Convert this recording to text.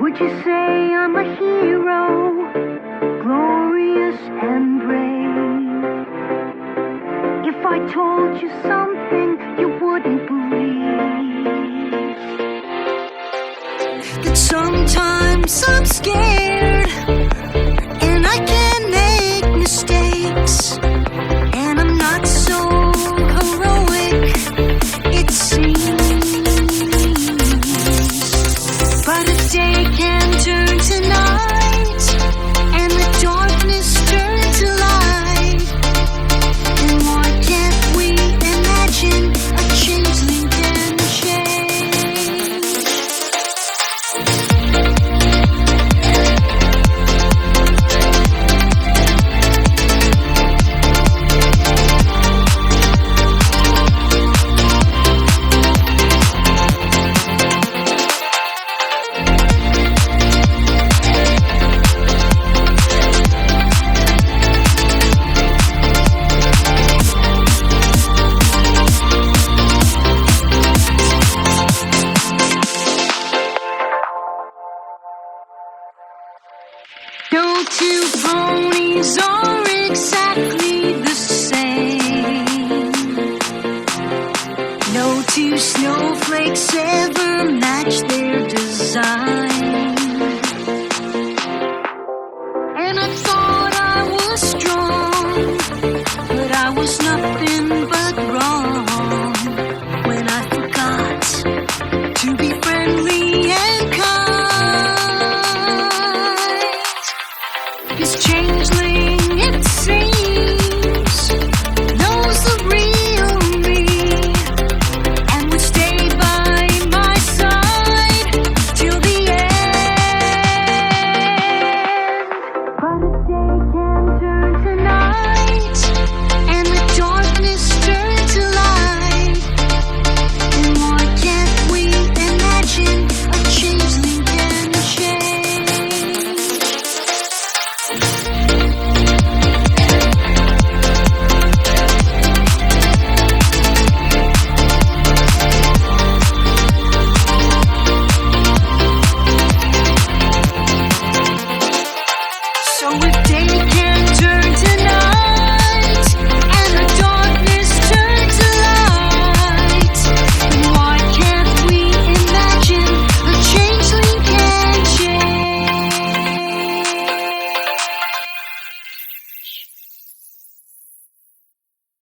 Would you say I'm a hero, glorious and brave? If I told you something you wouldn't believe, that sometimes I'm scared and I can make mistakes, and I'm not so heroic, it seems. But a day can turn to night, and the darkness turn to light. And why can't we imagine a changeling can change? No two ponies are exactly the same. No two snowflakes ever match their design.